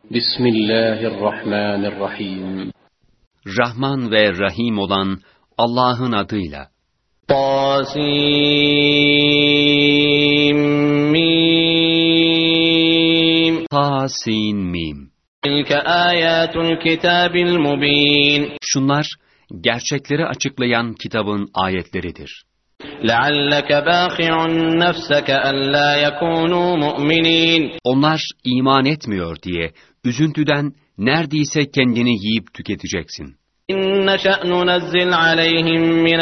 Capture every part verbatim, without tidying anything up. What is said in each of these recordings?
Bismillahirrahmanirrahim. Rahman ve Rahim olan Allah'ın adıyla. Tasim. Tasin mim. Tilke ayatul kitabil mubin. Şunlar gerçekleri açıklayan kitabın ayetleridir. Lealleke bâhi'un nefseke ellâ yekûnû mu'minîn. Onlar iman etmiyor diye üzüntüden neredeyse kendini yiyip tüketeceksin. İnne şe'nu nezzil aleyhim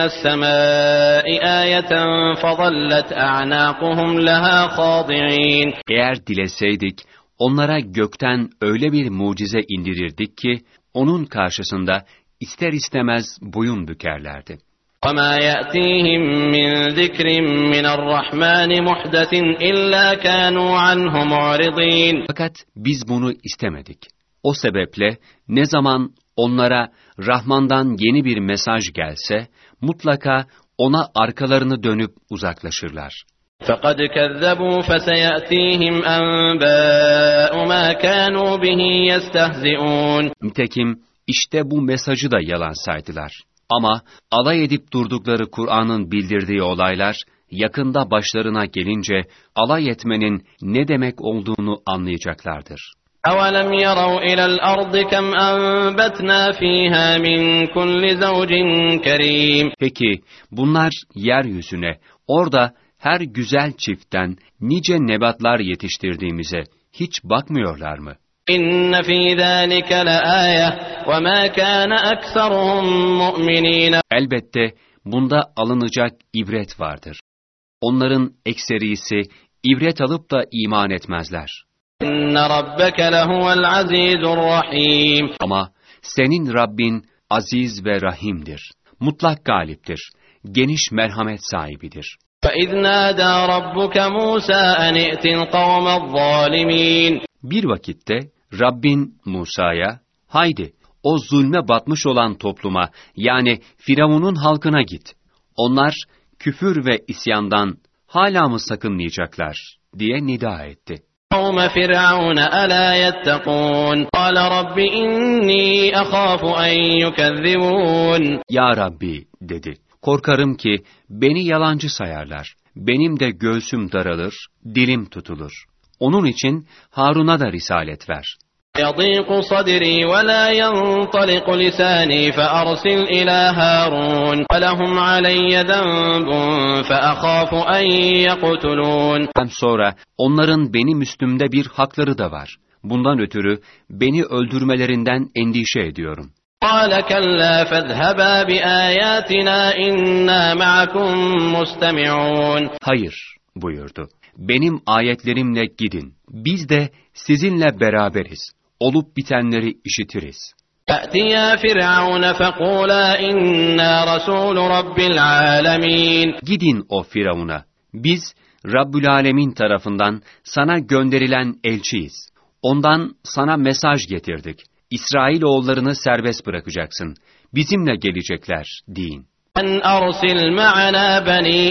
mine's-semâi âyeten fadallet a'nâkuhum lehâ khâdi'în. Eğer dileseydik onlara gökten öyle bir mucize indirirdik ki onun karşısında ister istemez boyun bükerlerdi. وَمَا يَأْتِيهِمْ مِنْ ذِكْرٍ مِنَ الرَّحْمَنِ مُحْدَثٍ إِلَّا كَانُوا عَنْهُ مُعْرِضِينَ. Fakat biz bunu istemedik. O sebeple ne zaman onlara Rahman'dan yeni bir mesaj gelse, mutlaka ona arkalarını dönüp uzaklaşırlar. فَقَدْ كَذَّبُوا فَسَيَأْتِيهِمْ أَنْبَاءُ مَا كَانُوا بِهِ يَسْتَهْزِئُونَ. Nitekim işte bu mesajı da yalan saydılar. Ama alay edip durdukları Kur'an'ın bildirdiği olaylar, yakında başlarına gelince alay etmenin ne demek olduğunu anlayacaklardır. أَوَلَمْ يَرَوْا إِلَى الْأَرْضِ كَمْ أَنْبَتْنَا فِيهَا مِنْ كُلِّ زَوْجٍ كَرِيمٍ. Peki bunlar yeryüzüne, orada her güzel çiftten nice nebatlar yetiştirdiğimize hiç bakmıyorlar mı? İnne fî zâlike leâye ve mâ kâne ekseruhum mu'minîn. Elbette bunda alınacak ibret vardır. Onların ekserisi ibret alıp da iman etmezler. İnne rabbeke lehuvel azîzur rahîm. Ama senin Rabbin aziz ve rahimdir. Mutlak galiptir. Geniş merhamet sahibidir. فَإِذْ نَادَى رَبُّكَ مُوسَى أَنِ ائْتِ الْقَوْمَ الظَّالِمِينَ. Bir vakitte Rabbin Musa'ya, haydi o zulme batmış olan topluma, yani Firavun'un halkına git. Onlar küfür ve isyandan hala mı sakınmayacaklar diye nida etti. قَوْمَ فِرْعَوْنَ أَلَا يَتَّقُونَ قَالَ رَبِّ إِنِّي أَخَافُ أَنْ يُكَذِّبُونَ. Ya Rabbi dedi, korkarım ki beni yalancı sayarlar. Benim de göğsüm daralır, dilim tutulur. Onun için Harun'a da risalet ver. يَضِيقُ صَدْرِي وَلَا يَنْطَلِقُ لِسَانِي فَأَرْسِلْ إِلَى هَارُونَ وَلَهُمْ عَلَيَّ ذَنْبٌ فَأَخَافُ أَنْ يَقْتُلُونَ. Hem sonra onların benim üstümde bir hakları da var. Bundan ötürü beni öldürmelerinden endişe ediyorum. قَالَ كَلَّا فَاذْهَبَا بِآيَاتِنَا إِنَّا مَعَكُمْ مُسْتَمِعُونَ. Hayır buyurdu. Benim ayetlerimle gidin. Biz de sizinle beraberiz. Olup bitenleri işitiriz. فَأْتِيَا فِرْعَوْنَ فَقُولَا إِنَّا رَسُولُ رَبِّ الْعَالَمِينَ. Gidin o Firavun'a. Biz Rabbül Alemin tarafından sana gönderilen elçiyiz. Ondan sana mesaj getirdik. İsrailoğullarını serbest bırakacaksın. Bizimle gelecekler deyin. أَنْ أَرْسِلْ مَعَنَا بَنِي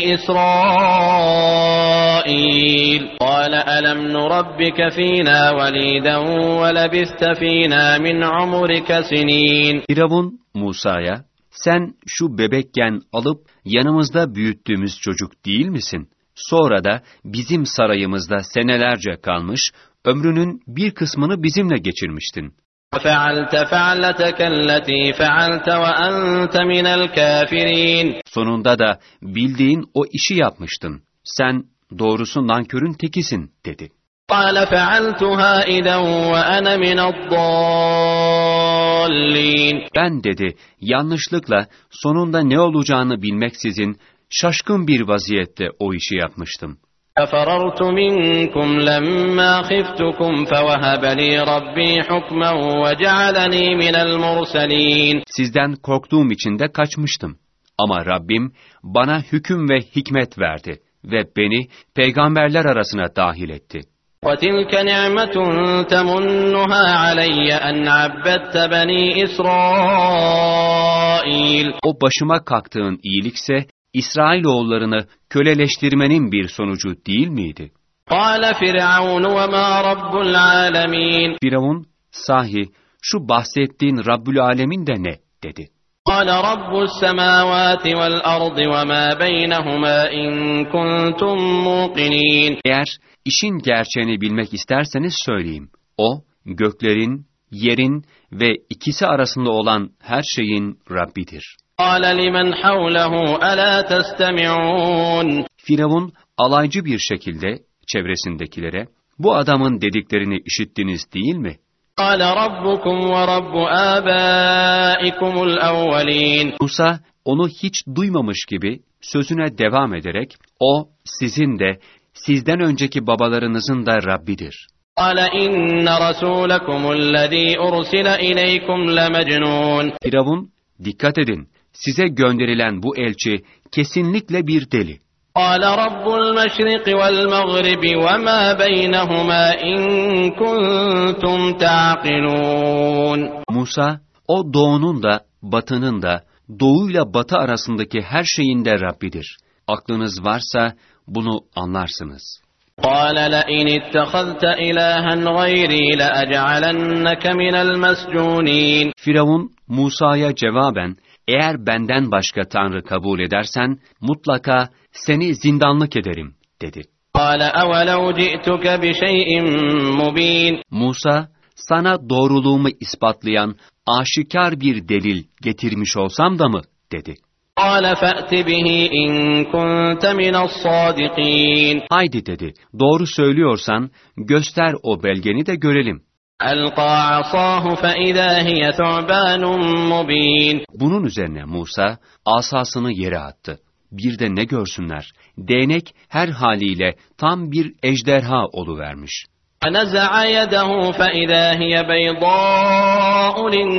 إِسْرَائِيلَ قَالَ أَلَمْ نُرَبِّكَ فِينَا وَلِيدًا وَلَبِثْتَ فِينَا مِنْ عُمُرِكَ سِنِينَ. Firavun Musa'ya, sen şu bebekken alıp yanımızda büyüttüğümüz çocuk değil misin? Sonra da bizim sarayımızda senelerce kalmış, ömrünün bir kısmını bizimle geçirmiştin. وَفَعَلْتَ فَعْلَتَكَ الَّتِي فَعَلْتَ وَأَنْتَ مِنَ الْكَافِرِينَ. Sonunda da bildiğin o işi yapmıştın. Sen doğrusu nankörün tekisin dedi. قَالَ فَعَلْتُهَا إِذًا وَأَنَا مِنَ الضَّالِّينَ. Ben dedi, yanlışlıkla sonunda ne olacağını bilmeksizin şaşkın bir vaziyette o işi yapmıştım. فَفَرَرْتُ مِنْكُمْ لَمَّا خِفْتُكُمْ فَوَهَبَ لِي رَبِّي حُكْمًا وَجَعَلَنِي مِنَ الْمُرْسَلِينَ. Sizden korktuğum için de kaçmıştım. Ama Rabbim bana hüküm ve hikmet verdi ve beni peygamberler arasına dahil etti. وَتِلْكَ نِعْمَةٌ تَمُنُّهَا عَلَيَّ أَنْ عَبَّدْتَ بَنِي إِسْرَائِيلَ. O başıma kalktığın iyilikse İsrailoğullarını köleleştirmenin bir sonucu değil miydi? قَالَ فِرْعَوْنُ وَمَا رَبُّ الْعَالَمِينَ. Firavun, sahi şu bahsettiğin Rabbül Alemin de ne? Dedi. قال رب السماوات والأرض وما بينهما إن كنتم موقنين. Eğer işin gerçeğini bilmek isterseniz söyleyeyim. O, göklerin, yerin ve ikisi arasında olan her şeyin Rabbidir. قال لمن حوله ألا تستمعون. Firavun alaycı bir şekilde çevresindekilere, bu adamın dediklerini işittiniz değil mi? قال ربكم ورب آبائكم الأولين. Musa onu hiç duymamış gibi sözüne devam ederek, o sizin de sizden önceki babalarınızın da Rabbidir. قال إن رسولكم الذي أرسل إليكم لمجنون. Firavun, dikkat edin, size gönderilen bu elçi kesinlikle bir deli. قال رب المشرق والمغرب وما بينهما إن كنتم تعقلون. Musa, o doğunun da batının da doğuyla batı arasındaki her şeyin de Rabbidir. Aklınız varsa bunu anlarsınız. قال لئن اتخذت إلها غيري لأجعلنك من المسجونين. Firavun, Musa'ya cevaben, eğer benden başka tanrı kabul edersen, mutlaka seni zindanlık ederim, dedi. قال أولو جئتك بشيء مبين. Musa, sana doğruluğumu ispatlayan aşikar bir delil getirmiş olsam da mı, dedi. قال فأت به إن كنت من الصادقين. Haydi, dedi, doğru söylüyorsan göster o belgeni de görelim. ألقى عصاه فإذا هي ثعبان مبين. Bunun üzerine Musa asasını yere attı. Bir de ne görsünler, değnek her haliyle tam bir ejderha oluvermiş. فنزع يده فإذا هي بيضاء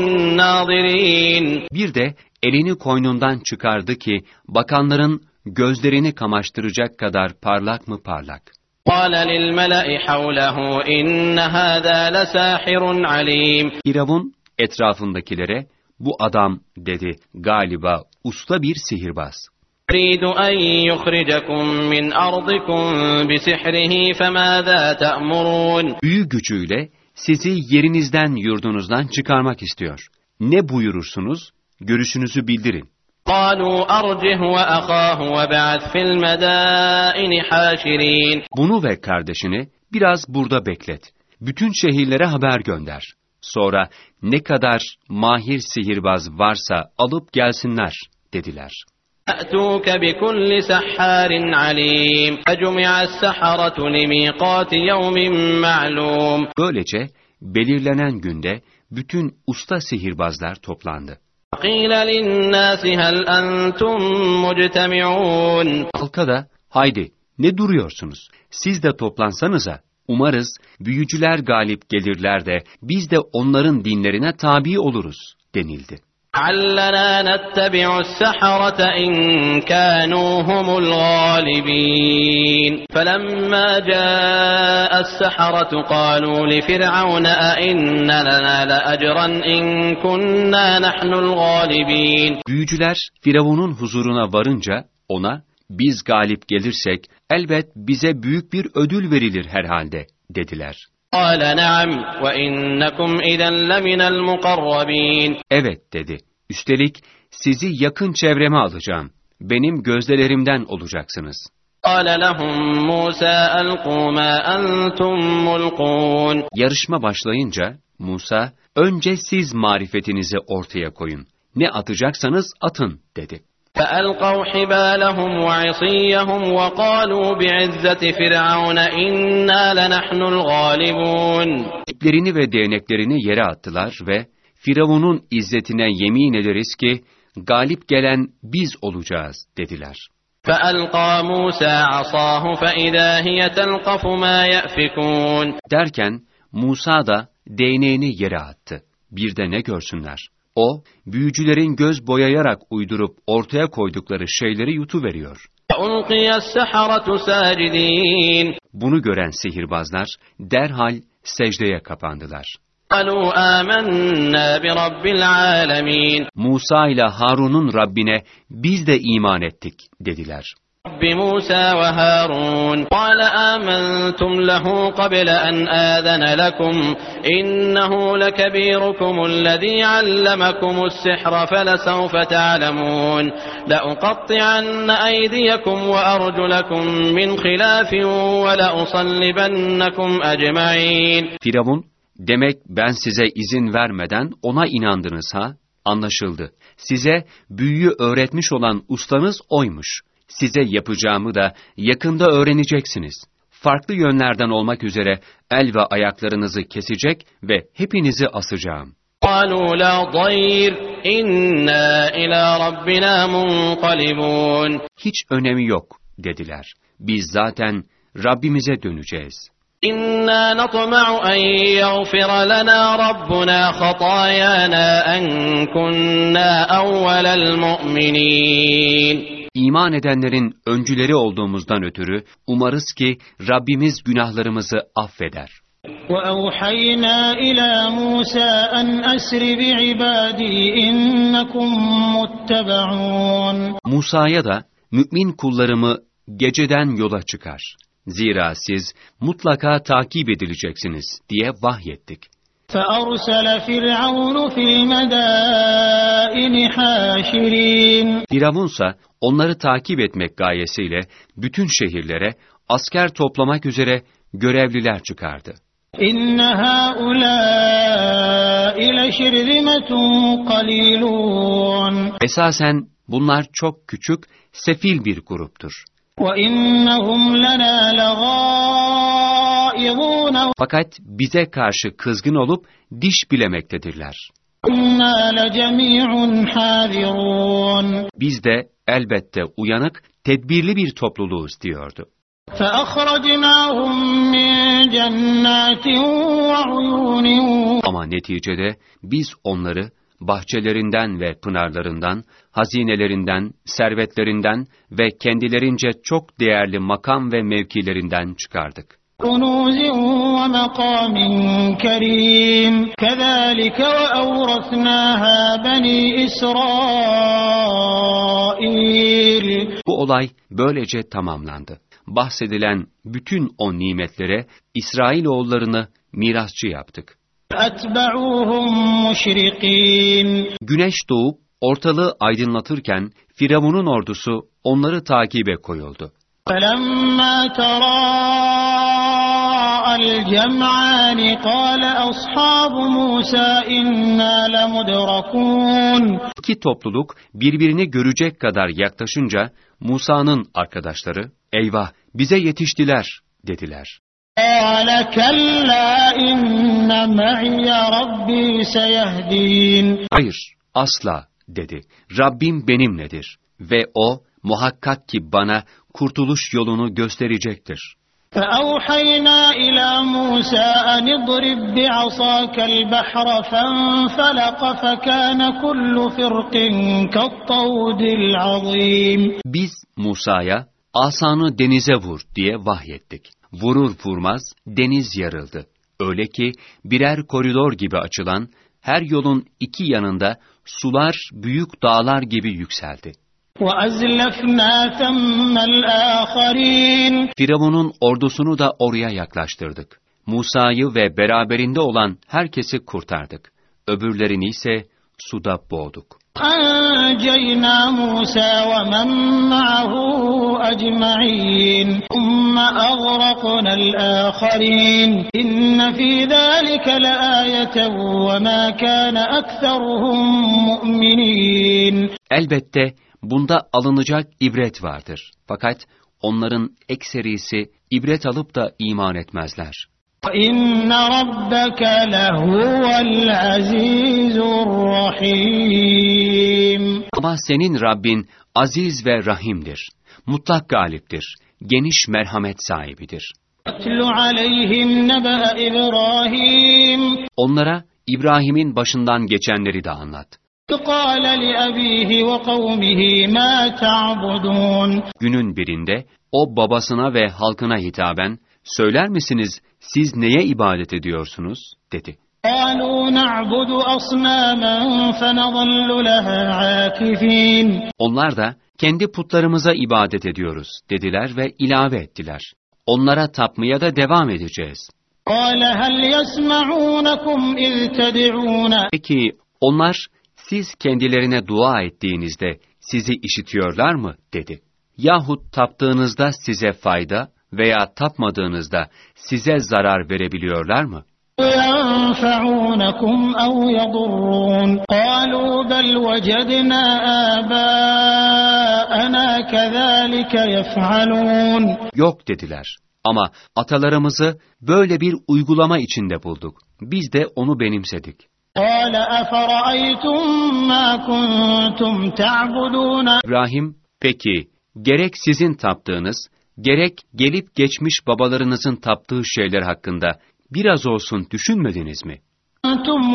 للناظرين. Bir de elini koynundan çıkardı ki bakanların gözlerini kamaştıracak kadar parlak mı parlak. قال للملأ حوله إن هذا لساحر عليم. Firavun etrafındakilere, bu adam, dedi, galiba usta bir sihirbaz. يريد أن يخرجكم من أرضكم بسحره فماذا تأمرون. Büyü gücüyle sizi yerinizden, yurdunuzdan çıkarmak istiyor. Ne buyurursunuz? Görüşünüzü bildirin. قالوا أرجه وأخاه وبعث في المدائن حاشرين. Bunu ve kardeşini biraz burada beklet. Bütün şehirlere haber gönder. Sonra ne kadar mahir sihirbaz varsa alıp gelsinler, dediler. أتوك بكل سحار عليم. فجمع السحرة لميقات يوم معلوم. Böylece belirlenen günde bütün usta sihirbazlar toplandı. قيل للناس هل أنتم مجتمعون. Halka da, haydi ne duruyorsunuz? Siz de toplansanıza. Umarız büyücüler galip gelirler de biz de onların dinlerine tabi oluruz, denildi. علنا نتبع السحرة إن كانوا هم الغالبين. فلما جاء السحرة قالوا لفرعون أئن لنا لأجرا إن كنا نحن الغالبين. Büyücüler Firavun'un huzuruna varınca ona, biz galip gelirsek elbet bize büyük bir ödül verilir herhalde, dediler. قال نعم وإنكم إذا لمن المقربين. Evet, dedi. Üstelik sizi yakın çevreme alacağım. Benim gözdelerimden olacaksınız. قال لهم موسى ألقوا ما أنتم ملقون. Yarışma başlayınca Musa, önce siz marifetinizi ortaya koyun. Ne atacaksanız atın, dedi. فألقوا حبالهم وعصيهم وقالوا بعزة فرعون إنا لنحن الغالبون. İplerini ve değneklerini yere attılar ve Firavun'un izzetine yemin ederiz ki galip gelen biz olacağız, dediler. فألقى موسى عصاه فإذا هي تلقف ما يأفكون. Derken Musa da değneğini yere attı. Bir de ne görsünler? O, büyücülerin göz boyayarak uydurup ortaya koydukları şeyleri yutuveriyor. فألقي السحرة ساجدين. Bunu gören sihirbazlar derhal secdeye kapandılar. قالوا آمنا برب العالمين. Musa ile Harun'un Rabbine biz de iman ettik, dediler. بموسى وهارون قال آمنتم له قبل أن آذن لكم إنه لكبيركم الذي علمكم السحر فلسوف تعلمون لأقطعن أيديكم وأرجلكم من خلاف ولأصلبنكم أجمعين. Firavun, demek ben size izin vermeden ona inandınız ha? Anlaşıldı. Size büyüyü öğretmiş olan ustanız oymuş. Size yapacağımı da yakında öğreneceksiniz. Farklı yönlerden olmak üzere el ve ayaklarınızı kesecek ve hepinizi asacağım. قالوا لا ضير إنا إلى ربنا منقلبون. Hiç önemi yok dediler. Biz zaten Rabbimize döneceğiz. إنا نطمع أن يغفر لنا ربنا خطايانا أن كنا أول المؤمنين. İman edenlerin öncüleri olduğumuzdan ötürü umarız ki Rabbimiz günahlarımızı affeder. وَأَوْحَيْنَا إِلَى مُوسَى أَنْ أَسْرِ بِعِبَادِي إِنَّكُمْ مُتَّبَعُونَ. Musa'ya da mümin kullarımı geceden yola çıkar. Zira siz mutlaka takip edileceksiniz diye vahyettik. فَأَرْسَلَ فِرْعَوْنُ فِي الْمَدَائِنِ حَاشِرِينَ. Firavunsa onları takip etmek gayesiyle bütün şehirlere asker toplamak üzere görevliler çıkardı. إِنَّ هَؤُلَاءِ لَشِرْذِمَةٌ قَلِيلُونَ. Esasen bunlar çok küçük, sefil bir gruptur. وَإِنَّهُمْ لَنَا لَغَائِظُونَ. Fakat bize karşı kızgın olup diş bilemektedirler. إِنَّا لَجَمِيعٌ حَاذِرُونَ. Biz de elbette uyanık, tedbirli bir topluluğuz diyordu. فَأَخْرَجْنَاهُمْ مِنْ جَنَّاتٍ وَعُيُونٍ. Ama neticede biz onları bahçelerinden ve pınarlarından, hazinelerinden, servetlerinden ve kendilerince çok değerli makam ve mevkilerinden çıkardık. كُنُوزٍ وَمَقَامٍ كَرِيمٍ كَذَٰلِكَ وَأَوْرَثْنَاهَا بَنِي إِسْرَائِيلَ. Bu olay böylece tamamlandı. Bahsedilen bütün o nimetlere İsrailoğullarını mirasçı yaptık. أَتْبَعُوهُمْ مُشْرِقِينَ. Güneş doğup ortalığı aydınlatırken Firavun'un ordusu onları takibe koyuldu. فَلَمَّا تَرَاءَى الْجَمْعَانِ قَالَ أَصْحَابُ مُوسَى إِنَّا لَمُدْرَكُونَ. İki topluluk birbirini görecek kadar yaklaşınca Musa'nın arkadaşları, "Eyvah, bize yetiştiler," dediler. قَالَ كَلَّا إِنَّ مَعِيَ رَبِّي سَيَهْدِينِ. "Hayır, asla," dedi. "Rabbim benimledir ve O muhakkak ki bana kurtuluş yolunu gösterecektir." فَأَوْحَيْنَا إِلَى مُوسَى أَنِ اضْرِبْ بِعَصَاكَ الْبَحْرَ فَانفَلَقَ فَكَانَ كُلُّ فِرْقٍ كَالطَّوْدِ الْعَظِيمِ. Biz Musa'ya asanı denize vur diye vahyettik. Vurur vurmaz deniz yarıldı. Öyle ki birer koridor gibi açılan, her yolun iki yanında sular büyük dağlar gibi yükseldi. وَأَزْلَفْنَا ثَمَّ الْآخَرِينَ. Firavun'un ordusunu da oraya yaklaştırdık. Musa'yı ve beraberinde olan herkesi kurtardık. Öbürlerini ise suda boğduk. أَنْجَيْنَا مُوسَى وَمَنْ مَعَهُ أَجْمَعِينَ ثُمَّ أَغْرَقْنَا الْآخَرِينَ إِنَّ فِي ذَلِكَ لَآيَةً وَمَا كَانَ أَكْثَرُهُم مُؤْمِنِينَ. Elbette bunda alınacak ibret vardır. Fakat onların ekserisi ibret alıp da iman etmezler. وَإِنَّ رَبَّكَ لَهُوَ الْعَزِيزُ الرَّحِيمُ. Ama senin Rabbin aziz ve rahimdir. Mutlak galiptir. Geniş merhamet sahibidir. اتْلُ عَلَيْهِمْ نَبَأَ إِبْرَاهِيمَ. Onlara İbrahim'in başından geçenleri de anlat. قَالَ لِأَبِيهِ وَقَوْمِهِ مَا تَعْبُدُونَ. Günün birinde o babasına ve halkına hitaben, "Söyler misiniz siz neye ibadet ediyorsunuz?" dedi. قالوا نعبد أصناما فنظل لها عاكفين. Onlar da kendi putlarımıza ibadet ediyoruz dediler ve ilave ettiler. Onlara tapmaya da devam edeceğiz. قال هل يسمعونكم إذ تدعون. Peki onlar siz kendilerine dua ettiğinizde sizi işitiyorlar mı dedi. Yahut taptığınızda size fayda veya tapmadığınızda size zarar verebiliyorlar mı? ينفعونكم أو يضرون قالوا بل وجدنا آباءنا كذلك يفعلون. Yok dediler. Ama atalarımızı böyle bir uygulama içinde bulduk. Biz de onu benimsedik. قال أفرأيتم ما كنتم تعبدون. İbrahim, peki gerek sizin taptığınız, gerek gelip geçmiş babalarınızın taptığı şeyler hakkında biraz olsun düşünmediniz mi? أنتم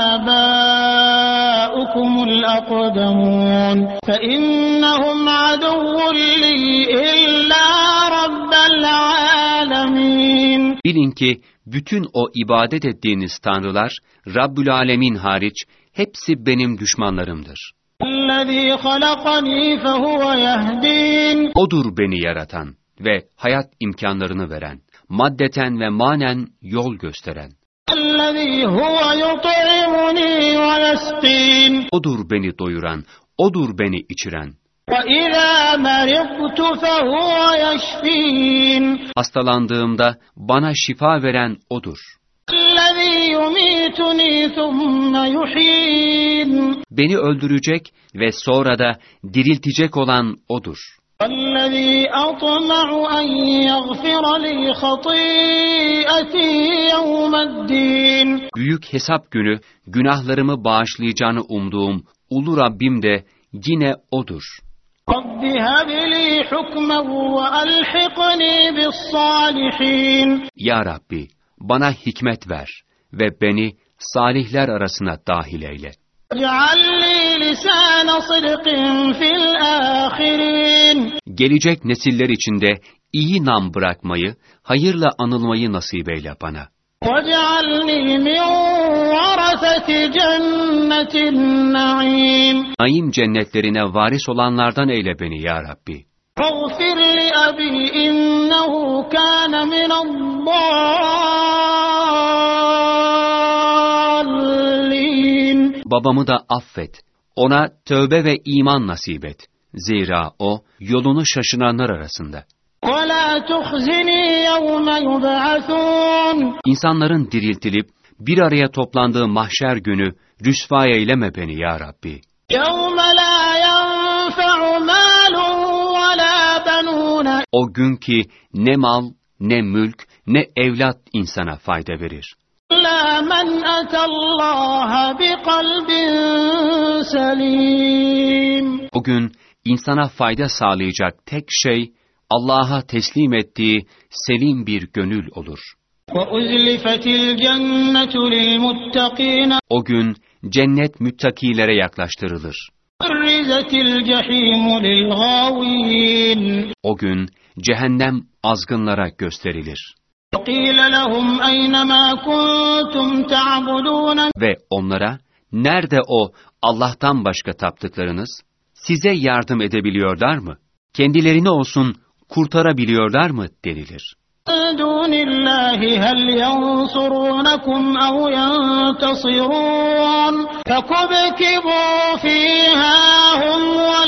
وآباؤكم الأقدمون فإنهم عدو لي إلا رب العالمين. Bilin ki bütün o ibadet ettiğiniz tanrılar, Rabbül Alemin hariç, hepsi benim düşmanlarımdır. الذي خلقني فهو يهدين. O'dur beni yaratan ve hayat imkanlarını veren, maddeten ve manen yol gösteren. الذي هو يطعمني ويسقين. O'dur beni doyuran, O'dur beni içiren. وإذا مرضت فهو يشفين. Hastalandığımda bana şifa veren O'dur. الذي يميتني ثم يحيين. Beni öldürecek ve sonra da diriltecek olan O'dur. الذي أطمع أن يغفر لي خطيئتي يوم الدين. Büyük hesap günü günahlarımı bağışlayacağını umduğum Ulu Rabbim de yine O'dur. رب هب لي حكما وألحقني بالصالحين. Ya Rabbi, bana hikmet ver ve beni salihler arasına dahil eyle. اجعل لي لسان صدق في الآخرين. Gelecek nesiller içinde iyi nam bırakmayı, hayırla anılmayı nasip eyle bana. واجعلني من ورثة جنة النعيم. Naim cennetlerine varis olanlardan eyle beni ya Rabbi. واغفر لأبي إنه كان من الضالين. Babamı da affet. Ona tövbe ve iman nasip et. Zira o yolunu şaşıranlar arasında. ولا تخزني يوم يبعثون. İnsanların diriltilip bir araya toplandığı mahşer günü rüsva eyleme beni ya Rabbi. يوم لا ينفع مال ولا بنون. O gün ki ne mal, ne mülk, ne evlat insana fayda verir. إلا من أتى الله بقلب سليم. O gün insana fayda sağlayacak tek şey, Allah'a teslim ettiği selim bir gönül olur. وَأُزْلِفَتِ الْجَنَّةُ لِلْمُتَّقِينَ. O gün cennet müttakilere yaklaştırılır. وَبُرِّزَتِ الْجَحِيمُ لِلْغَاوِينَ. O gün cehennem azgınlara gösterilir. وَقِيلَ لَهُمْ أَيْنَ مَا كُنْتُمْ تَعْبُدُونَ. Ve onlara, nerede o Allah'tan başka taptıklarınız? Size yardım edebiliyorlar mı? Kendilerini olsun kurtarabiliyorlar mı denilir. دُونِ اللّٰهِ هَلْ يَنْصُرُونَكُمْ أَوْ يَنْتَصِرُونَ فَكُبْكِبُوا فِيهَا هُمْ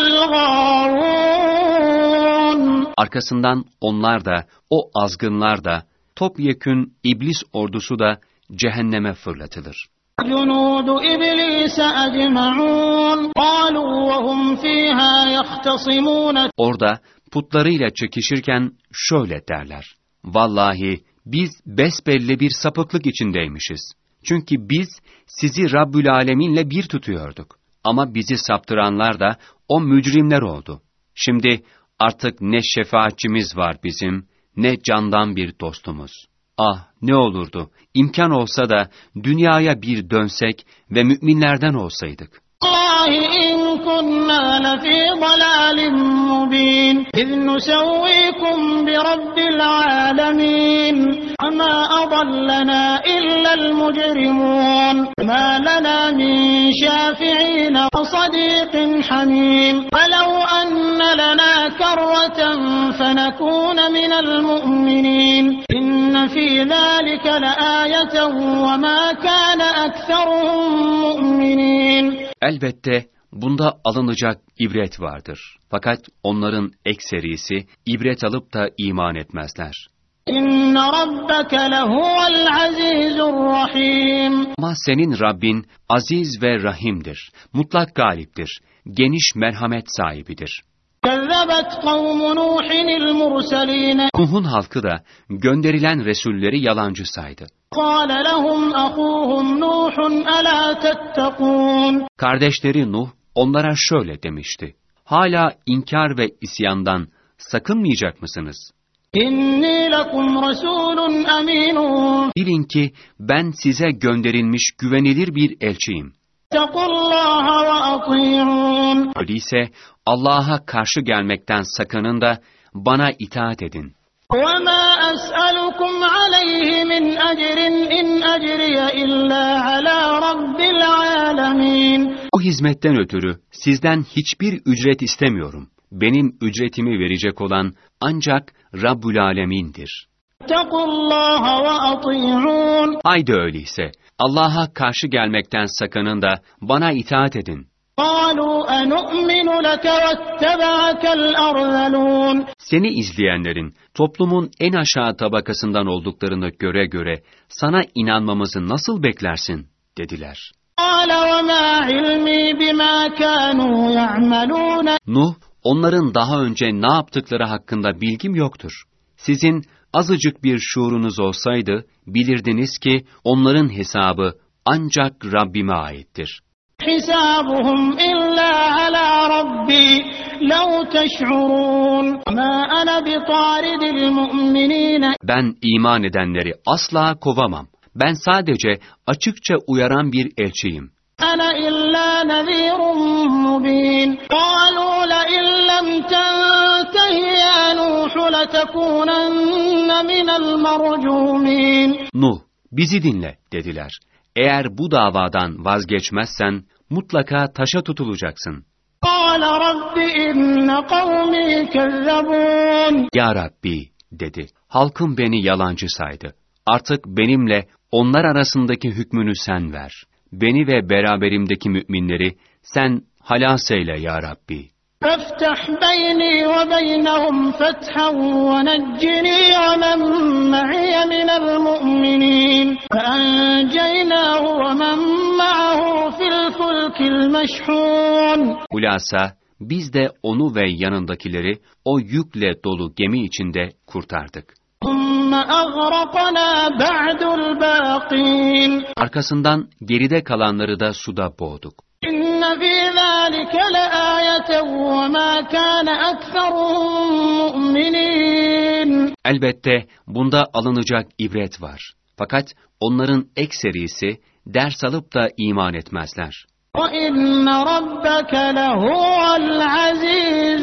وَالْغَاوُونَ. Arkasından onlar da, o azgınlar da, topyekün iblis ordusu da cehenneme fırlatılır. جُنُودُ إِبْلِيسَ أَجْمَعُونَ قَالُوا وَهُمْ فِيهَا يَخْتَصِمُونَ. Orada putlarıyla çekişirken şöyle derler. Vallahi biz besbelli bir sapıklık içindeymişiz. Çünkü biz sizi Rabbül Alemin'le bir tutuyorduk. Ama bizi saptıranlar da o mücrimler oldu. Şimdi artık ne şefaatçimiz var bizim, ne candan bir dostumuz. Ah ne olurdu, imkan olsa da dünyaya bir dönsek ve müminlerden olsaydık. والله إن كنا لفي ضلال مبين إذ نسويكم برب العالمين وما أضلنا إلا المجرمون ما لنا من شافعين وصديق حميم ولو أن لنا كرة فنكون من المؤمنين إن في ذلك لآية وما كان أكثرهم مؤمنين. Elbette bunda alınacak ibret vardır. Fakat onların ekserisi ibret alıp da iman etmezler. İnne rabbeke lehuvel azizur rahim. Ama senin Rabbin aziz ve rahimdir. Mutlak galiptir. Geniş merhamet sahibidir. Kezzebet kavmu Nuhinil murselin. Nuh'un halkı da gönderilen resulleri yalancı saydı. Kâle lehum ahûhum Nuhun elâ tettekûn. Kardeşleri Nuh onlara şöyle demişti: Hala inkar ve isyandan sakınmayacak mısınız? İnni lekum rasûlun emînûn. Bilin ki ben size gönderilmiş güvenilir bir elçiyim. İttequllâhe ve atî'ûn. Öyleyse Allah'a karşı gelmekten sakının da bana itaat edin. وَمَا أَسْأَلُكُمْ عَلَيْهِ مِنْ أَجْرٍ إِنْ أَجْرِيَ إِلَّا عَلَى رَبِّ الْعَالَمِينَ. Bu hizmetten ötürü sizden hiçbir ücret istemiyorum. Benim ücretimi verecek olan ancak Rabbül Alemin'dir. اتَّقُوا اللّٰهَ وَأَطِيعُونَ. Haydi öyleyse Allah'a karşı gelmekten sakının da bana itaat edin. قَالُوا أَنُؤْمِنُ لَكَ وَاتَّبَعَكَ الْأَرْذَلُونَ. Seni izleyenlerin toplumun en aşağı tabakasından olduklarını göre göre sana inanmamızı nasıl beklersin dediler. قَالَ وَمَا عِلْمِي بِمَا كَانُوا يَعْمَلُونَ. Nuh, onların daha önce ne yaptıkları hakkında bilgim yoktur. Sizin azıcık bir şuurunuz olsaydı, bilirdiniz ki onların hesabı ancak Rabbime aittir. حِسَابُهُمْ إِلَّا عَلَى رَبِّي لَوْ تَشْعُرُونَ مَا أَنَا بِطَارِدِ الْمُؤْمِنِينَ. Ben iman edenleri asla kovamam. Ben sadece açıkça uyaran bir elçiyim. أَنَا إِلَّا نَذِيرٌ مُّبِينٌ قَالُوا لَئِن لَّمْ تَنْتَهِ يَا نُوحُ لَتَكُونَنَّ مِنَ الْمَرْجُومِينَ. Nuh, bizi dinle dediler. Eğer bu davadan vazgeçmezsen mutlaka taşa tutulacaksın. قَالَ رَبِّ إِنَّ قَوْمِي كَذَّبُونَ. Ya Rabbi dedi, halkım beni yalancı saydı. Artık benimle onlar arasındaki hükmünü sen ver. Beni ve beraberimdeki müminleri sen halas eyle ya Rabbi. فَافْتَحْ بَيْنِي وَبَيْنَهُمْ فَتْحًا وَنَجِّنِي وَمَن مَّعِيَ مِنَ الْمُؤْمِنِينَ فَأَنجَيْنَاهُ وَمَن مَّعَهُ فِي الْفُلْكِ الْمَشْحُونِ. Hulasa biz de onu ve yanındakileri o yükle dolu gemi içinde kurtardık. ثُمَّ أَغْرَقْنَا بَعْدُ الْبَاقِينَ. Arkasından geride kalanları da suda boğduk. إِنَّ فِي ذَلِكَ لَآيَةً وَمَا كَانَ أَكْثَرُهُم مُّؤْمِنِينَ. Elbette bunda alınacak ibret var. Fakat onların ekserisi ders alıp da iman etmezler. وَإِنَّ رَبَّكَ لَهُوَ الْعَزِيزُ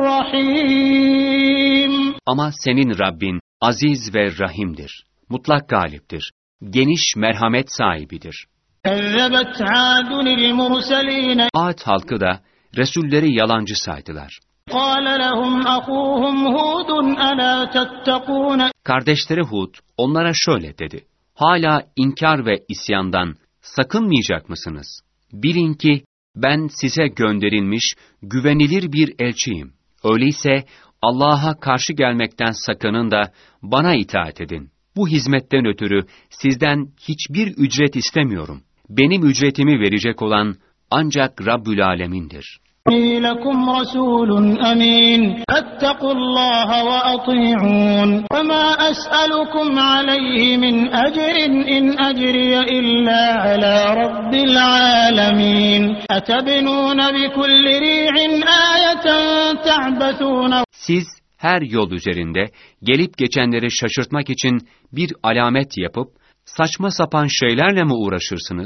الرَّحِيمُ. Ama senin Rabbin aziz ve rahimdir. Mutlak galiptir. Geniş merhamet sahibidir. كَذَّبَتْ عَادٌ الْمُرْسَلِينَ. Ad halkı da Resulleri yalancı saydılar. قَالَ لَهُمْ أَخُوهُمْ هُودٌ أَلَا تَتَّقُونَ. Kardeşleri Hud onlara şöyle dedi: Hala inkar ve isyandan sakınmayacak mısınız? Bilin ki ben size gönderilmiş güvenilir bir elçiyim. Öyleyse Allah'a karşı gelmekten sakının da bana itaat edin. Bu hizmetten ötürü sizden hiçbir ücret istemiyorum. Benim ücretimi verecek olan ancak Rabbül Alemin'dir. لَكُمْ رَسُولٌ أَمِينٌ فَاتَّقُوا اللّٰهَ وَأَطِيعُونَ وَمَا أَسْأَلُكُمْ عَلَيْهِ مِنْ أَجْرٍ إِنْ أَجْرِيَ إِلَّا عَلَى رَبِّ الْعَالَمِينَ أَتَبْنُونَ بِكُلِّ رِيعٍ آيَةً تَعْبَثُونَ. Siz her yol üzerinde gelip geçenleri şaşırtmak için bir alamet yapıp saçma sapan şeylerle mi uğraşırsınız?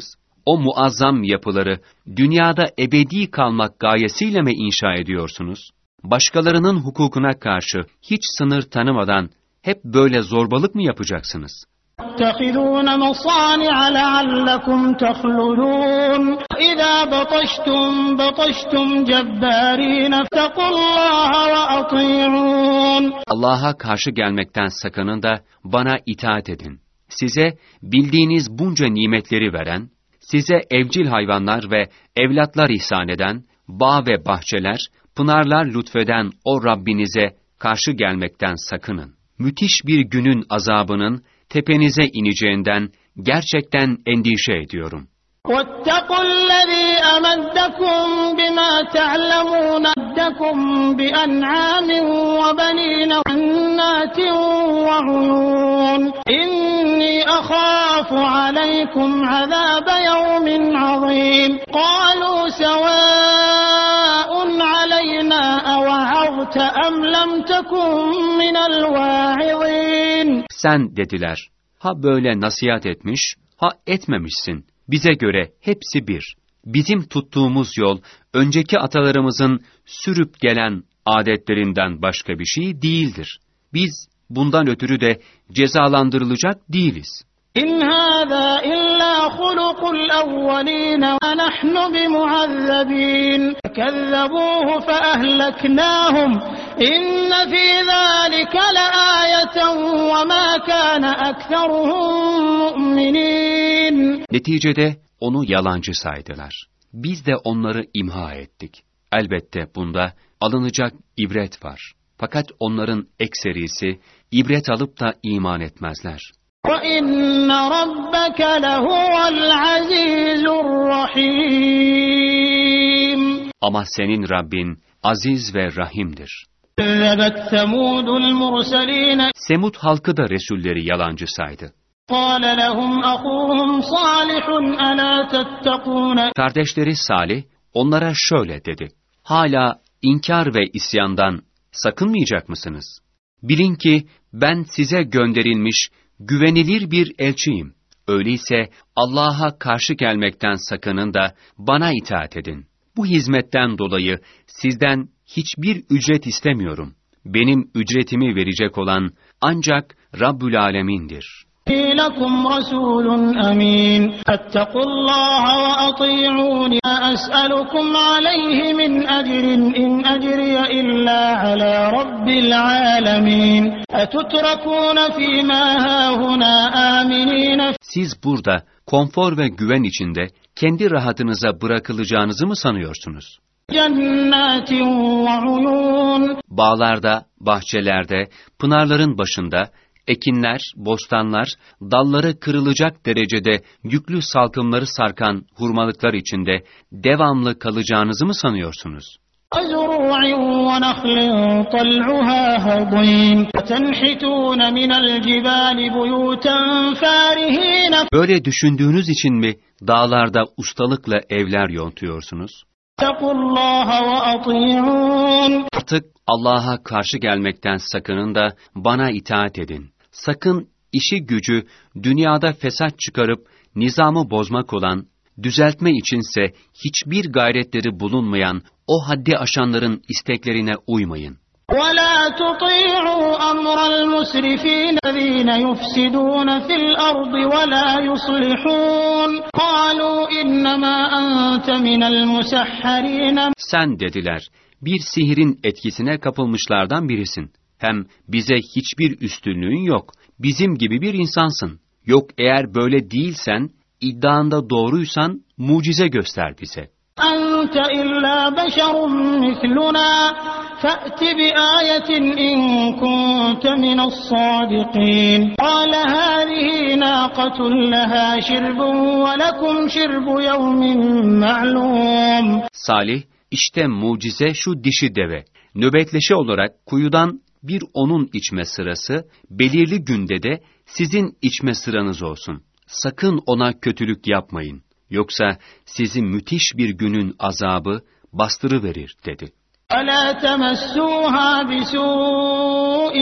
O muazzam yapıları dünyada ebedi kalmak gayesiyle mi inşa ediyorsunuz? Başkalarının hukukuna karşı hiç sınır tanımadan hep böyle zorbalık mı yapacaksınız? تَتَّخِذُونَ مَصَانِعَ لَعَلَّكُمْ تَخْلُدُونَ إِذَا بَطَشْتُمْ بَطَشْتُمْ جَبَّارِينَ فَاتَّقُوا اللّٰهَ وَأَطِيعُونَ Allah'a karşı gelmekten sakının da bana itaat edin. Size bildiğiniz bunca nimetleri veren, size evcil hayvanlar ve evlatlar ihsan eden, bağ ve bahçeler, pınarlar lütfeden o Rabbinize karşı gelmekten sakının. Müthiş bir günün azabının tepenize ineceğinden gerçekten endişe ediyorum. وَاتَّقُوا الَّذِي أَمَدَّكُم بِمَا تَعْلَمُونَ أَمَدَّكُم بِأَنْعَامٍ وَبَنِينَ وَجَنَّاتٍ وَعُيُونٍ إِنِّي أَخَافُ عَلَيْكُمْ عَذَابَ يَوْمٍ عَظِيمٍ قَالُوا سَوَاءٌ عَلَيْنَا أَوَعَظْتَ أَمْ لَمْ تَكُن مِّنَ الْوَاعِظِينَ Sen dediler, ha böyle nasihat etmiş, ha etmemişsin. Bize göre hepsi bir. Bizim tuttuğumuz yol, önceki atalarımızın sürüp gelen adetlerinden başka bir şey değildir. Biz bundan ötürü de cezalandırılacak değiliz. إِنْ هَذَا إِلَّا خُلُقُ الْأَوَّلِينَ وَنَحْنُ بِمُعَذَّبِينَ فَكَذَّبُوهُ فَأَهْلَكْنَاهُمْ إِنَّ فِي ذَلِكَ لَآيَةً وَمَا كَانَ أَكْثَرُهُم مُؤْمِنِينَ Neticede onu yalancı saydılar. Biz de onları imha ettik. Elbette bunda alınacak ibret var. Fakat onların ekserisi ibret alıp da iman etmezler. وَإِنَّ رَبَّكَ لَهُوَ الْعَزِيزُ الرَّحِيمُ Ama senin Rabbin aziz ve rahimdir. كَذَّبَتْ ثَمُودُ الْمُرْسَلِينَ Semud halkı da Resulleri yalancı saydı. قَالَ لَهُمْ أَخُوهُمْ صَالِحٌ أَلَا تَتَّقُونَ Kardeşleri Salih onlara şöyle dedi. Hala inkar ve isyandan sakınmayacak mısınız? Bilin ki ben size gönderilmiş güvenilir bir elçiyim. Öyleyse Allah'a karşı gelmekten sakının da bana itaat edin. Bu hizmetten dolayı sizden hiçbir ücret istemiyorum. Benim ücretimi verecek olan ancak Rabbül Alemin'dir. لَكُمْ رَسُولٌ أَمِينٌ فَاتَّقُوا اللَّهَ وَأَطِيعُونِ مَا أَسْأَلُكُمْ عَلَيْهِ مِنْ أَجْرٍ إِنْ أَجْرِيَ إِلَّا عَلَى رَبِّ الْعَالَمِينَ أَتُتْرَكُونَ فِي مَا هَاهُنَا آمِنِينَ Siz burada konfor ve güven içinde kendi rahatınıza bırakılacağınızı mı sanıyorsunuz? جَنَّاتٍ وَعُيُونٍ Bağlarda, bahçelerde, pınarların başında, ekinler, bostanlar, dalları kırılacak derecede yüklü salkımları sarkan hurmalıklar içinde devamlı kalacağınızı mı sanıyorsunuz? وَزُرُوعٍ وَنَخْلٍ طَلْعُهَا هَضِيمٌ وَتَنْحِتُونَ مِنَ الْجِبَالِ بُيُوتًا فَارِهِينَ Böyle düşündüğünüz için mi dağlarda ustalıkla evler yontuyorsunuz? اتَّقُوا اللَّهَ وَأَطِيعُونَ Artık Allah'a karşı gelmekten sakının da bana itaat edin. Sakın işi gücü dünyada fesat çıkarıp nizamı bozmak olan, düzeltme içinse hiçbir gayretleri bulunmayan o haddi aşanların isteklerine uymayın. وَلَا تُطِيعُوا أَمْرَ الْمُسْرِفِينَ الَّذِينَ يُفْسِدُونَ فِي الْأَرْضِ وَلَا يُصْلِحُونَ قَالُوا إِنَّمَا أَنْتَ مِنَ الْمُسَحَّرِينَ Sen dediler, bir sihirin etkisine kapılmışlardan birisin. Hem bize hiçbir üstünlüğün yok. Bizim gibi bir insansın. Yok eğer böyle değilsen, iddianda doğruysan mucize göster bize. أَنْتَ إِلَّا بَشَرٌ مِثْلُنَا فَأْتِ بِآيَةٍ إِن كُنتَ مِنَ الصَّادِقِينَ قَالَ هَٰذِهِ نَاقَةٌ لَهَا شِرْبٌ وَلَكُمْ شِرْبُ يَوْمٍ مَّعْلُومٍ Salih, işte mucize şu dişi deve. Nöbetleşe olarak kuyudan bir onun içme sırası, belirli günde de sizin içme sıranız olsun. Sakın ona kötülük yapmayın. Yoksa sizi müthiş bir günün azabı bastırıverir dedi. أَلَا تَمَسُّوهَا بِسُوءٍ سوء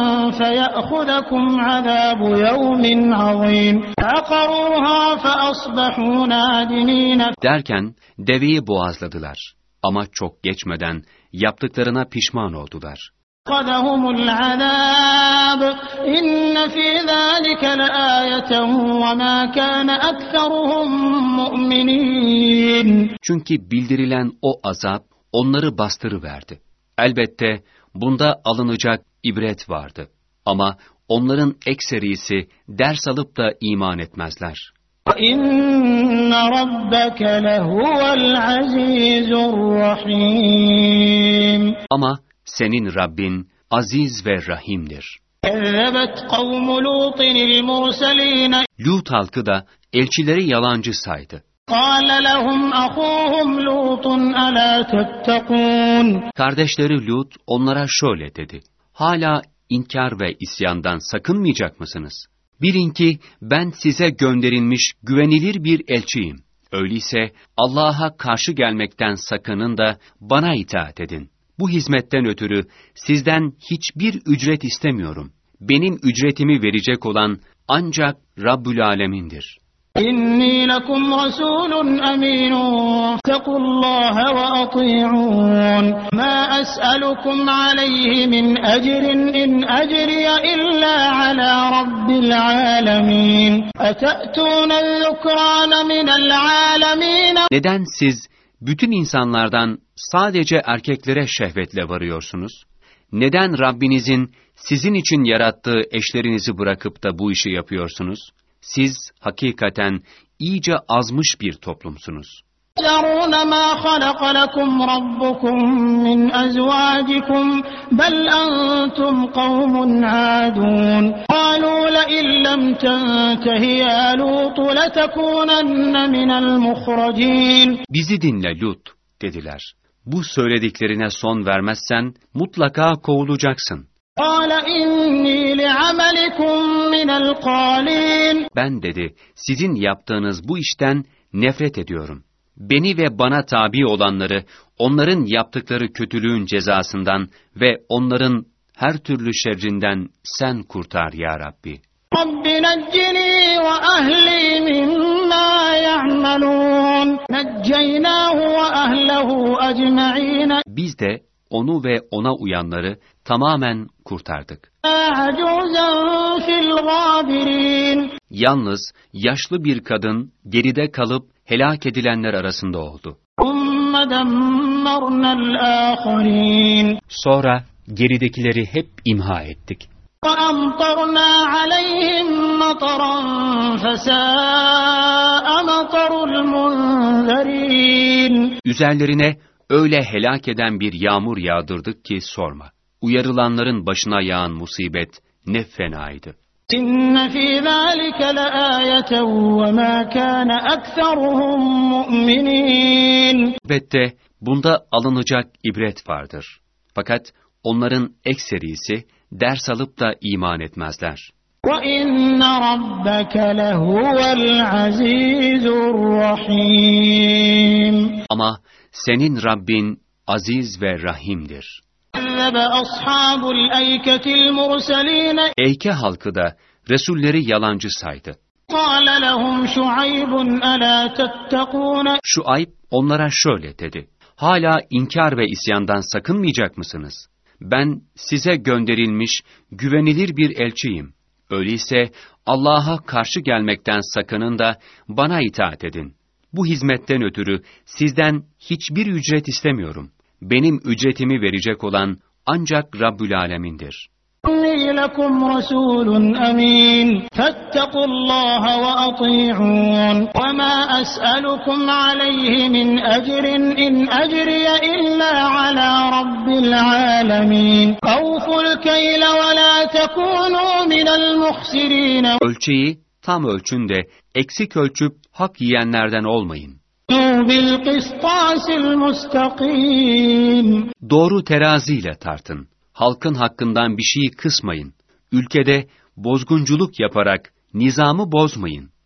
فيأخذكم عذاب يوم عظيم فعقروها فأصبحوا نادمين. Derken deveyi boğazladılar. Ama çok geçmeden yaptıklarına pişman oldular. أخذهم العذاب إن في ذلك لآية وما كان أكثرهم مؤمنين. Çünkü bildirilen o azap onları bastırıverdi. Elbette bunda alınacak ibret vardı. Ama onların ekserisi ders alıp da iman etmezler. وَإِنَّ رَبَّكَ لَهُوَ الْعَزِيزُ الرَّحِيمُ. Ama senin Rabbin aziz ve rahimdir. كَذَّبَتْ قَوْمُ لُوطٍ الْمُرْسَلِينَ. Lut halkı da elçileri yalancı saydı. قَالَ لَهُمْ أَخُوهُمْ لُوطٌ أَلَا تَتَّقُونَ. Kardeşleri Lut onlara şöyle dedi. Hala inkar ve isyandan sakınmayacak mısınız? Bilin ki ben size gönderilmiş güvenilir bir elçiyim. Öyleyse Allah'a karşı gelmekten sakının da bana itaat edin. Bu hizmetten ötürü sizden hiçbir ücret istemiyorum. Benim ücretimi verecek olan ancak Rabbül Alemin'dir. İnni lekum rasulun aminun fettakullaha ve ati'un. Ma es'alukum aleyhi min ecrin in ecriye illa ala rabbil alemin. Ete'tûne'l-zukrâne minel âlemîn. Neden siz bütün insanlardan sadece erkeklere şehvetle varıyorsunuz? Neden Rabbinizin sizin için yarattığı eşlerinizi bırakıp da bu işi yapıyorsunuz? Siz hakikaten iyice azmış bir toplumsunuz. تَرَوْنَ مَا خَلَقَ لَكُمْ رَبُّكُمْ مِنْ أَزْوَاجِكُمْ بَلْ أَنْتُمْ قَوْمٌ عَادُونَ قَالُوا لَئِنْ لَمْ تَنْتَهِ يَا لُوطُ لَتَكُونَنَّ مِنَ الْمُخْرَجِينَ. Bizi dinle Lut dediler. Bu söylediklerine son vermezsen mutlaka kovulacaksın. قَالَ إِنِّي لِعَمَلِكُمْ مِنَ الْقَالِينَ. Ben dedi, sizin yaptığınız bu işten nefret ediyorum. Beni ve bana tabi olanları, onların yaptıkları kötülüğün cezasından ve onların her türlü şerrinden sen kurtar ya Rabbi. رَبِّ نَجِّنِي وَأَهْلِي مِمَّا يَعْمَلُونَ نَجَّيْنَاهُ وَأَهْلَهُ أَجْمَعِينَ. Biz de onu ve ona uyanları tamamen kurtardık. عَجُوزًا فِي الْغَابِرِينَ. Yalnız yaşlı bir kadın geride kalıp helak edilenler arasında oldu. ثُمَّ دَمَّرْنَا الْآخَرِينَ. Sonra geridekileri hep imha ettik. وَأَمْطَرْنَا عَلَيْهِمْ مَطَرًا فَسَاءَ مَطَرُ الْمُنذَرِينَ. Üzerlerine öyle helak eden bir yağmur yağdırdık ki sorma. Uyarılanların başına yağan musibet ne fenaydı. İnne fî zâlike leâyeten ve mâ kâne ekseruhum mu'minîn. Elbette bunda alınacak ibret vardır. Fakat onların ekserisi ders alıp da iman etmezler. Ve inne rabbeke lehuvel azîzur rahîm. Ama senin Rabbin aziz ve rahimdir. Eyke halkı da Resulleri yalancı saydı. Şuayb onlara şöyle dedi. Hala inkar ve isyandan sakınmayacak mısınız? Ben size gönderilmiş güvenilir bir elçiyim. Öyleyse Allah'a karşı gelmekten sakının da bana itaat edin. Bu hizmetten ötürü sizden hiçbir ücret istemiyorum. Benim ücretimi verecek olan ancak Rabbül Alemin'dir. İnni lekum rasulun amin. Fettakullaha ve ati'un. Ve ma es'alukum aleyhi min ecrin in ecriye illa ala rabbil alemin. Avful keyle ve la tekunu minel muhsirin. Ölçeyi tam ölçün de eksik ölçüp hak yiyenlerden olmayın. Doğru teraziyle tartın. Halkın hakkından bir şeyi kısmayın. Ülkede bozgunculuk yaparak nizamı bozmayın.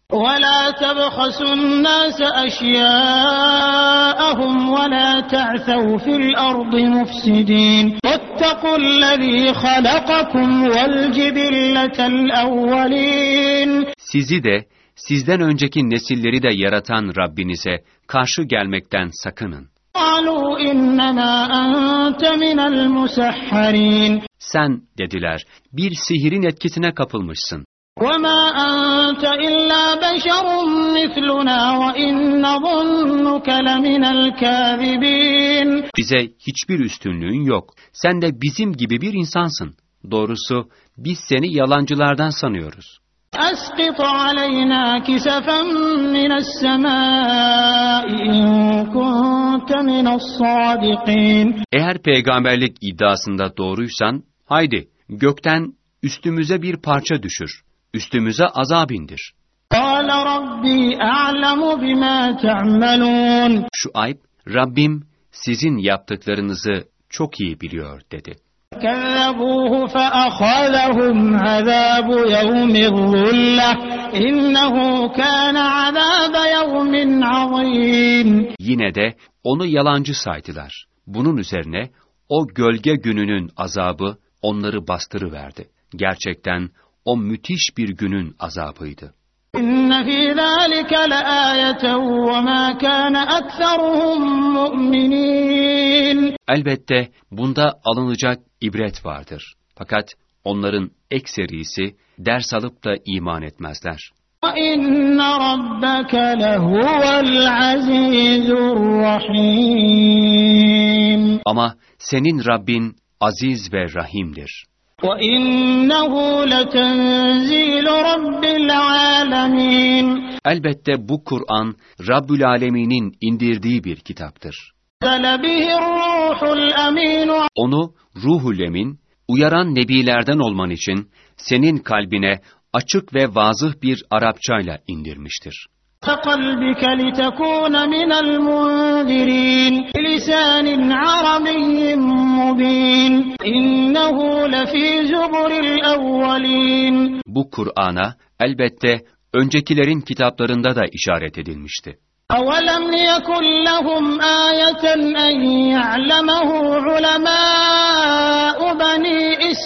وَلَا تَبْخَسُوا النَّاسَ أَشْيَاءَهُمْ وَلَا تَعْثَوْا فِي الْأَرْضِ مُفْسِدِينَ وَاتَّقُوا الَّذِي خَلَقَكُمْ وَالْجِبِلَّةَ الْأَوَّلِينَ Sizi de, sizden önceki nesilleri de yaratan Rabbinize karşı gelmekten sakının. قَالُوا إِنَّمَا أَنْتَ مِنَ الْمُسَحَّرِينَ Sen, dediler, bir sihirin etkisine kapılmışsın. وَمَا أَنْتَ إِلَّا بَشَرٌ مِثْلُنَا وَإِنْ نَظُنُّكَ لَمِنَ الْكَاذِبِينَ Bize hiçbir üstünlüğün yok. Sen de bizim gibi bir insansın. Doğrusu biz seni yalancılardan sanıyoruz. أَسْقِطْ عَلَيْنَا كِسَفًا مِنَ السَّمَاءِ إِنْ كُنْتَ مِنَ الصَّادِقِينَ Eğer peygamberlik iddiasında doğruysan, haydi gökten üstümüze bir parça düşür, üstümüze azap indir. قَالَ رَبِّي أَعْلَمُ بِمَا تَعْمَلُونَ Şuayb, Rabbim sizin yaptıklarınızı çok iyi biliyor, dedi. كَذَّبُوهُ فَأَخَذَهُمْ عَذَابُ يَوْمِ الظُّلَّةِ إِنَّهُ كَانَ عَذَابَ يَوْمٍ عَظِيمٍ Yine de onu yalancı saydılar. Bunun üzerine o gölge gününün azabı onları bastırıverdi. Gerçekten o müthiş bir günün azabıydı. İnne fî zâlike leâyeten ve mâ kâne ekseruhum mu'minîn. Elbette bunda alınacak ibret vardır. Fakat onların ekserisi ders alıp da iman etmezler. وَإِنَّ رَبَّكَ لَهُوَ الْعَزِيزُ الرَّحِيمُ. Ama senin Rabbin aziz ve rahimdir. وَإِنَّهُ لَتَنزِيلُ رَبِّ الْعَالَمِينَ. Elbette bu Kur'an Rabbül Alemin'in indirdiği bir kitaptır. نَزَلَ بِهِ الرُّوحُ الْأَمِينُ. Onu Ruhul Emin, uyaran nebilerden olman için senin kalbine açık ve vazıh bir Arapçayla indirmiştir. فَقَلْبِكَ لِتَكُونَ مِنَ الْمُنذِرِينَ بِلِسَانٍ عَرَبِيٍّ مُبِينٍ إِنَّهُ لَفِي زُبُرِ الْأَوَّلِينَ. Bu Kur'an'a elbette öncekilerin kitaplarında da işaret edilmişti. أَوَلَمْ يَكُنْ لَهُمْ آيَةً أَنْ يَعْلَمَهُ عُلَمَاءُ بَنِي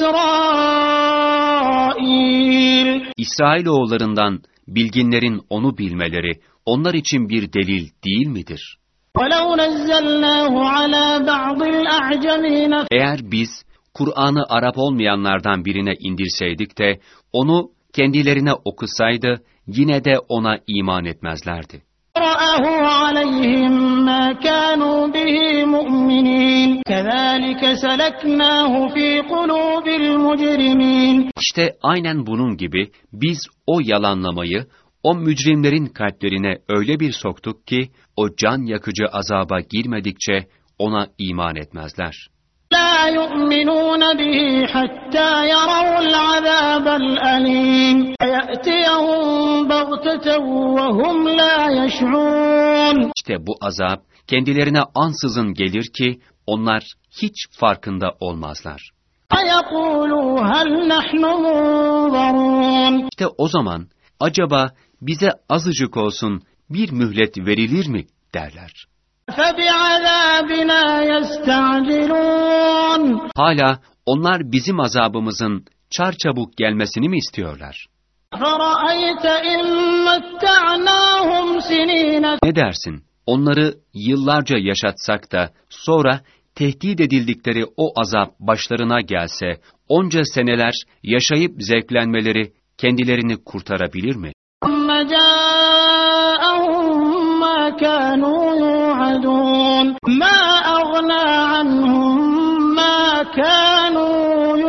إِسْرَائِيلَ. İsrailoğullarından bilginlerin onu bilmeleri onlar için bir delil değil midir? وَلَوْ نَزَّلْنَاهُ عَلَى بَعْضِ الْأَعْجَمِينَ. Eğer biz Kur'an'ı Arap olmayanlardan birine indirseydik de onu kendilerine okusaydı yine de ona iman etmezlerdi. رَأَهُ عَلَيْهِمْ مَا كَانُوا بِهِ مُؤْمِنِينَ كَذَٰلِكَ سَلَكْنَاهُ فِي قُلُوبِ الْمُجْرِمِينَ. İşte aynen bunun gibi biz o yalanlamayı o mücrimlerin kalplerine öyle bir soktuk ki o can yakıcı azaba girmedikçe ona iman etmezler. لَا يُؤْمِنُونَ بِهِ حَتَّى يَرَوُا الْعَذَابَ الْأَلِيمَ فَيَأْتِيَهُمْ بَغْتَةً وَهُمْ لَا يَشْعُرُونَ. İşte bu azap kendilerine ansızın gelir ki onlar hiç farkında olmazlar. فَيَقُولُوا هَلْ نَحْنُ مُنظَرُونَ. İşte o zaman acaba bize azıcık olsun bir mühlet verilir mi derler. فَبِعَذَابِنَا يَسْتَعْجِلُونَ. Hala onlar bizim azabımızın çarçabuk gelmesini mi istiyorlar? فَرَأَيْتَ إِن مَّتَّعْنَاهُمْ سِنِينَ. Ne dersin? Onları yıllarca yaşatsak da sonra tehdit edildikleri o azap başlarına gelse, onca seneler yaşayıp zevklenmeleri kendilerini kurtarabilir mi? ثُمَّ جَاءَهُم مَّا كَانُوا يُوعَدُونَ مَا أَغْنَىٰ عَنْهُم مَّا كَانُوا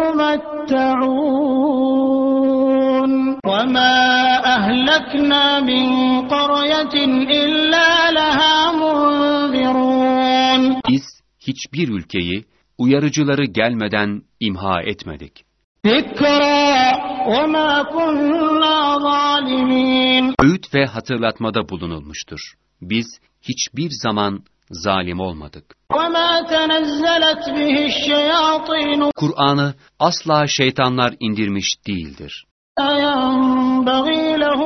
يُمَتَّعُونَ وَمَا أَهْلَكْنَا مِن قَرْيَةٍ إِلَّا لَهَا مُنذِرُونَ. Biz hiçbir ülkeyi uyarıcıları gelmeden imha etmedik. ذِكْرَىٰ وَمَا كُنَّا ظَالِمِينَ. Öğüt ve hatırlatmada bulunulmuştur. Biz hiçbir zaman zalim olmadık. وَمَا تَنَزَّلَتْ بِهِ الشَّيَاطِينُ. Kur'an'ı asla şeytanlar indirmiş değildir. يَنبَغِي لَهُمْ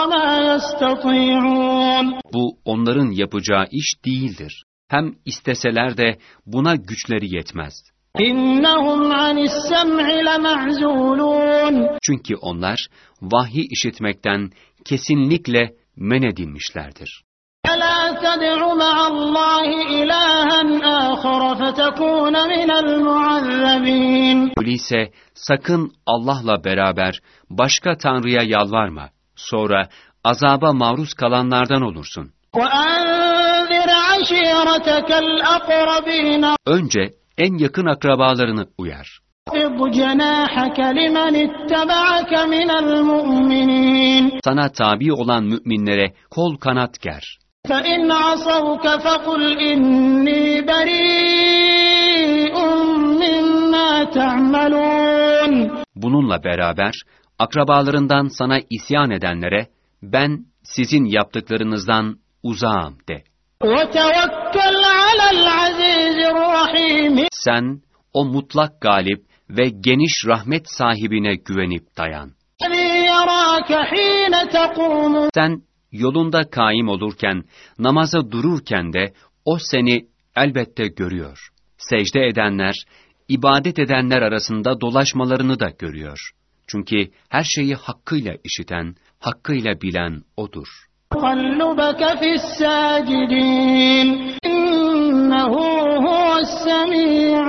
وما يستطيعون. Bu onların yapacağı iş değildir. Hem isteseler de buna güçleri yetmez. إنهم عن السمع لمعزولون. Çünkü onlar vahyi işitmekten kesinlikle men edilmişlerdir. فلا تدع مع الله إلها آخر فتكون من المعذبين. Öyleyse sakın Allah'la beraber başka tanrıya yalvarma. Sonra azaba maruz kalanlardan olursun. وأنذر عشيرتك الأقربين. Önce en yakın akrabalarını uyar. اخفض جناحك لمن اتبعك من المؤمنين. Sana tabi olan müminlere kol kanat ger. فإن عصوك فقل إني بريء مما تعملون. Bununla beraber akrabalarından sana isyan edenlere ben sizin yaptıklarınızdan uzağım de. وتوكل على العزيز الرحيم. Sen o mutlak galip ve geniş rahmet sahibine güvenip dayan. الذي يراك حين تقوم. Sen yolunda kaim olurken, namaza dururken de o seni elbette görüyor. Secde edenler, ibadet edenler arasında dolaşmalarını da görüyor. Çünkü her şeyi hakkıyla işiten, hakkıyla bilen O'dur. تقلبك في الساجدين إنه هو السميع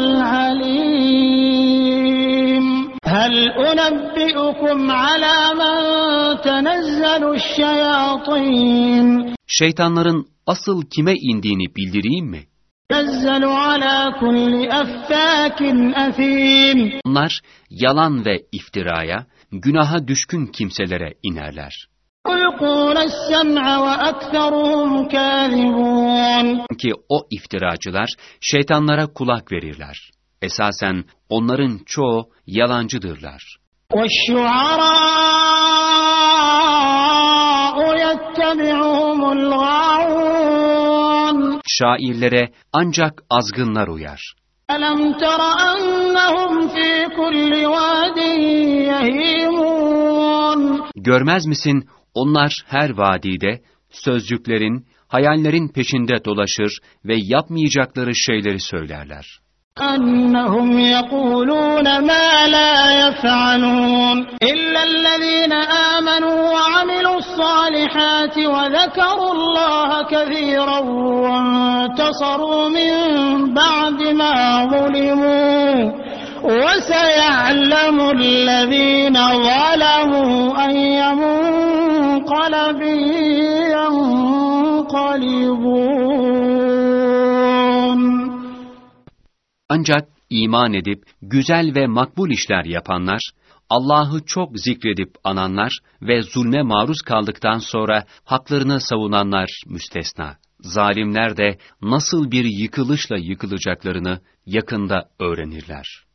العليم. هل أنبئكم على من تنزل الشياطين. Şeytanların asıl kime indiğini bildireyim mi? تنزل على كل أفاك أثيم. Onlar yalan ve iftiraya, günaha düşkün kimselere inerler. يلقون السمع وأكثرهم كاذبون. Çünkü o iftiracılar şeytanlara kulak verirler. Esasen onların çoğu yalancıdırlar. وَالشُّعَرَاءُ يَتَّبِعُهُمُ الْغَاوُونَ. Şairlere ancak azgınlar uyar. أَلَمْ تَرَ أَنَّهُمْ فِي كُلِّ وَادٍ يَهِيمُونَ. Görmez misin, onlar her vadide sözcüklerin, hayallerin peşinde dolaşır ve yapmayacakları şeyleri söylerler. أنهم يقولون ما لا يفعلون إلا الذين آمنوا وعملوا الصالحات وذكروا الله كثيرا وانتصروا من بعد ما ظلموا وسيعلم الذين ظلموا أي منقلب ينقلبون. Ancak iman edip güzel ve makbul işler yapanlar, Allah'ı çok zikredip ananlar ve zulme maruz kaldıktan sonra haklarını savunanlar müstesna. Zalimler de nasıl bir yıkılışla yıkılacaklarını yakında öğrenirler.